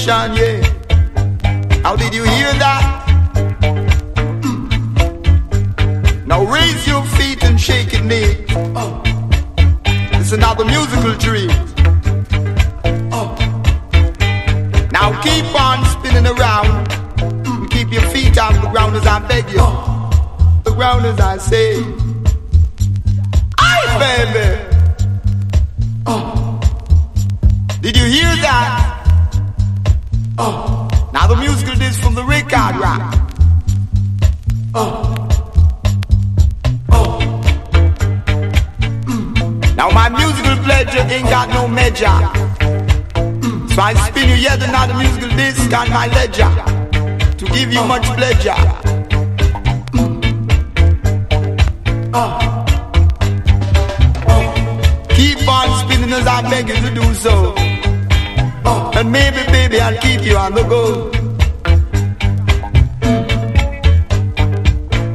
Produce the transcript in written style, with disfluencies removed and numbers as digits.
vibration, yeah. How did you hear that? Now raise your feet and shake it, Nick. It's another musical treat. Now keep on spinning around. Keep your feet off the ground as I beg you. The ground as I say. Aye, baby. Did you hear that? Now the musical disc from the record rock. Now my musical pleasure ain't got no measure. So I spin you yet another musical disc on my ledger to give you much pleasure. Keep on spinning as I beg you to do so. And maybe, baby, I'll keep you on the go.